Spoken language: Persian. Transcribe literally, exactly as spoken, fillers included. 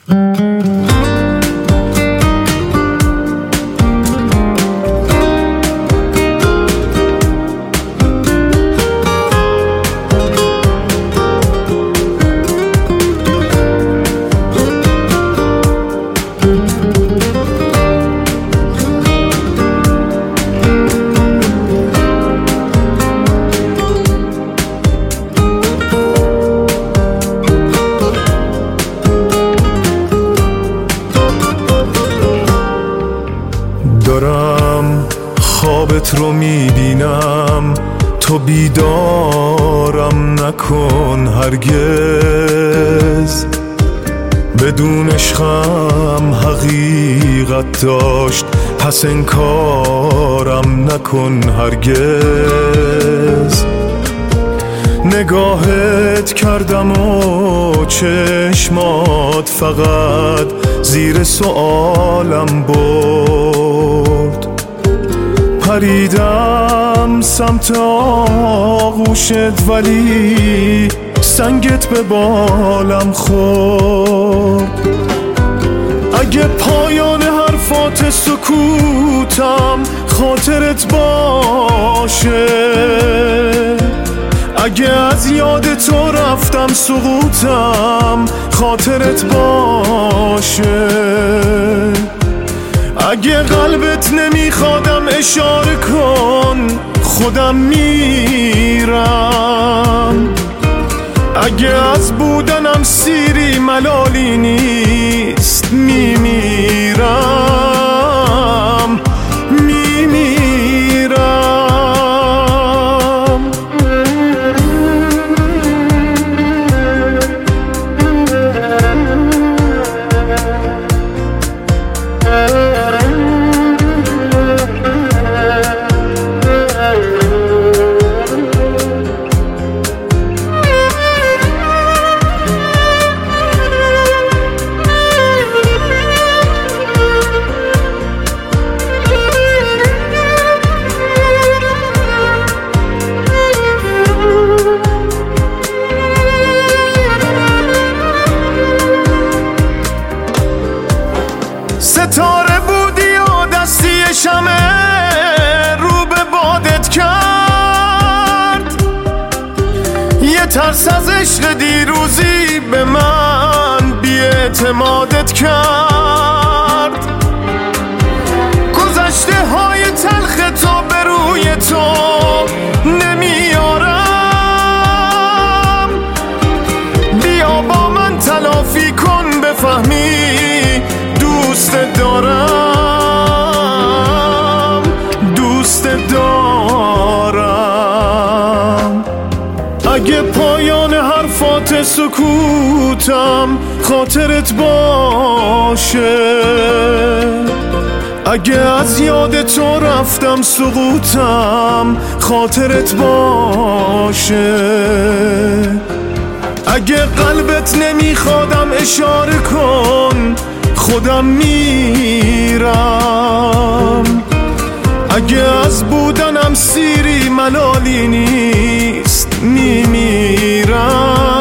دارم خوابت رو میبینم، تو بیدارم نکن هرگز. بدون عشقم حقیقت داشت، پس انکارم نکن هرگز. نگاهت کردم و چشمات فقط زیر سؤالم برد. پریدم سمت آغوشت ولی سنگت به بالم خورد. اگه پایان حرفات سکوتم خاطرت باشه، اگه از یاد تو رفتم سقوطم خاطرت باشه. اگه قلبت نمیخوادم اشاره کن، خودم میرم. اگه از بودنم سیری ملالی نیست، میمیرم میمیرم. ستاره بودی و دستی شمع رو به بادت کرد. یه ترس از عشق دیروزی به من بی‌اعتمادت کرد. گذشته های تلخ تو به روی تو نمیارم. بیا با من تلافی کن بفهمی دوست دارم، دوست دارم. اگه پایان حرفات سکوتم خاطرت باشه، اگه از یاد تو رفتم سقوطم خاطرت باشه. اگه قلبت نمیخوادم اشاره کن، خودم میرم. اگه از بودنم سیری ملالی نیست، میمیرم.